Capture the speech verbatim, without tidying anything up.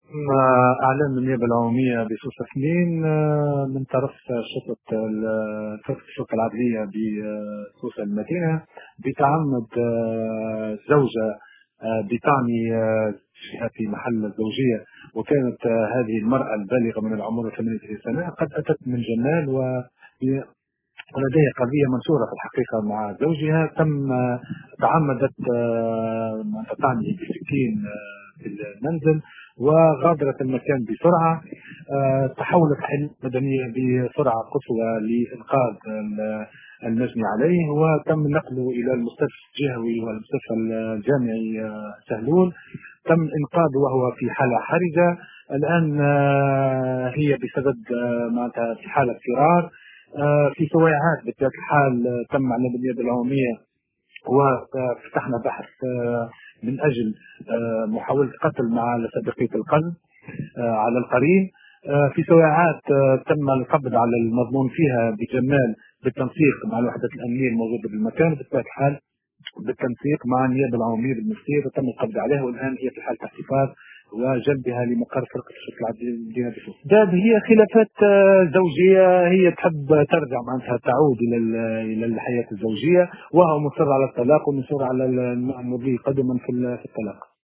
ما أعلن النيابة العمومية بسوس سنين من طرف شرطة فرقة الشرطة العدلية بسوس المدينة بتعمد آه، زوجة آه، بتعني آه، في محل الزوجية، وكانت آه، هذه المرأة البالغة من العمر ثمانية وثلاثين سنة قد أتت من جمال و ولديها قضية منشورة في الحقيقة مع زوجها. تم آه، تعمدت آه، ما تعني بسكين آه، في المنزل وغادرت المكان بسرعة. آه، تحولت الحماية المدنية بسرعة قصوى لإنقاذ ال- المجني عليه، وتم نقله إلى المستشفى الجهوي والمستشفى الجامعي آه، سهلول. تم إنقاذه وهو في حالة حرجة. الآن آه، هي بسبب آه، معناتها في حالة فرار. آه، في سواعات بطبيعة الحال آه، تم على النيابة العمومية وفتحنا بحث آه، من أجل آه، محاولة قتل مع سابقية القتل آه، على القرين. آه، في سواعات آه، تم القبض على المضمون فيها بجمال بالتنسيق مع الوحدات الأمنية الموجودة بالمكان. بطبيعة الحال بالتنسيق مع النيابة العمومية بالمصير وتم القبض عليها، والآن هي في حالة احتفاظ وجلبها لمقر فرقة الشرطة العدلية بالمدينة بسوس. داب هي خلافات آه، زوجية، هي تحب ترجع معناتها تعود إلى إلى الحياة الزوجية، وهو مصر على الطلاق ومصر على المضي قدما في في الطلاق.